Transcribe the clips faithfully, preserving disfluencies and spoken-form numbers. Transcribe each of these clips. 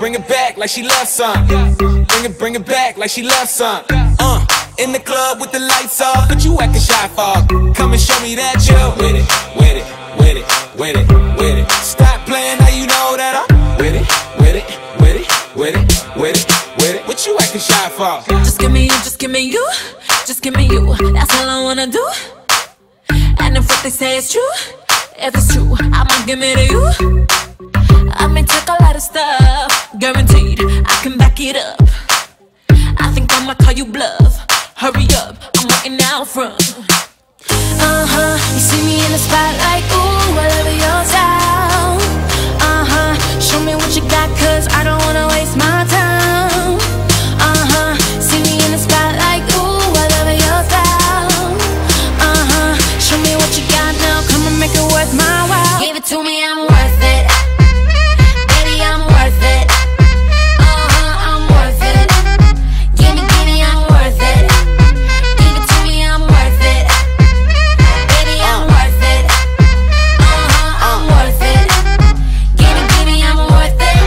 bring it back like she loves some. Bring it, bring it back like she loves some. Uh, in the club with the lights off, but you acting shy for. Come and show me that you're with it, with it, with it, with it, with it. Stop playing, now you know that I'm with it, with it, with it, with it, with it, with it. What you acting shy for? Just give me you, just give me you, just give me you. That's all I wanna do. And if what they say is true, if it's true, I'ma give it to you. I may take a lot of stuff, guaranteed I can back it up. I think I'ma call you bluff. Hurry up, I'm waiting out front. Uh-huh, you see me in the spotlight, ooh, I love your style. Uh-huh, show me what you got, cause I don't wanna waste my time. Uh-huh, see me in the spotlight, ooh, I love your style. Uh-huh, show me what you got now, come and make it worth my while. Give it to me, I'm worth it. Baby, I'm worth it. Uh-huh, I'm worth it. Give me, give me, I'm worth it. Give it to me, I'm worth it. Baby, I'm worth it. Uh-huh, I'm worth it. Give me, give me, I'm worth it.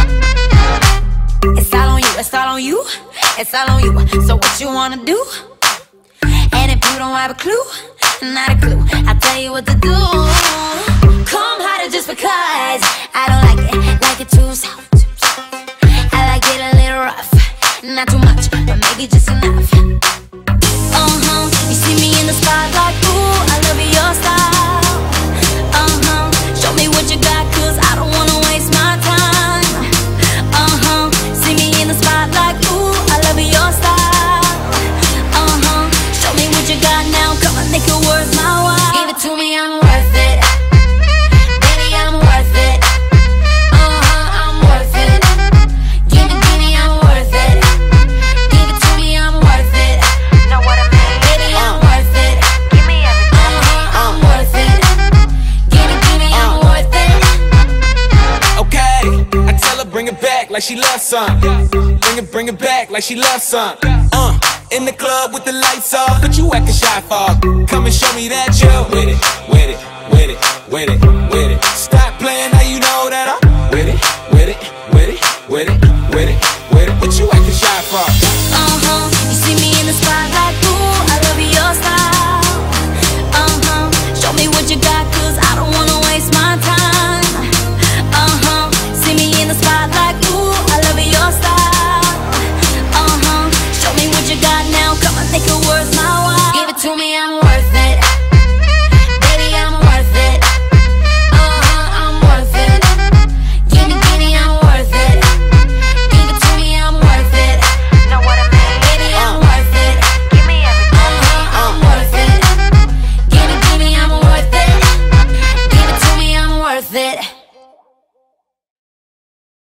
It's all on you, it's all on you, it's all on you. So what you wanna do? And if you don't have a clue, not a clue, I'll tell you what to do. Come harder just because I don't like it, like it too soft. I like it a little rough, not too much, but maybe just enough. Uh-huh, you see me in the spotlight, ooh, I love your style. Uh-huh, show me what you got, cause I don't wanna waste my time. Uh-huh, see me in the spotlight, ooh, I love your style. Uh-huh, show me what you got now, come on, make it worth my while. Give it to me, I'm worth it. Baby, I'm worth it. Uh-huh, I'm worth it. Give me, give me, I'm worth it. Give it to me, I'm worth it. Know what I mean? Baby, I'm worth it. Give me everything. Uh-huh, I'm worth it. Give me, give me, I'm worth it. Okay, I tell her bring it back like she loves some. Bring it, bring it back like she loves some. Uh, in the club with the lights off, but you acting shy for. Come and show me that you're with it, with it, with it, with it, with it. Stop playing, now you know that I'm with it, with it, with it, with it, with it, with it. What you acting shy for? Uh-huh, you see me in the spotlight, ooh, I love your style. Uh-huh, show me what you got, cause I don't wanna waste my time. Uh-huh, see me in the spotlight, ooh, I love your style. Uh-huh, show me what you got now, come on, make it worth my while. Give it to me, I'm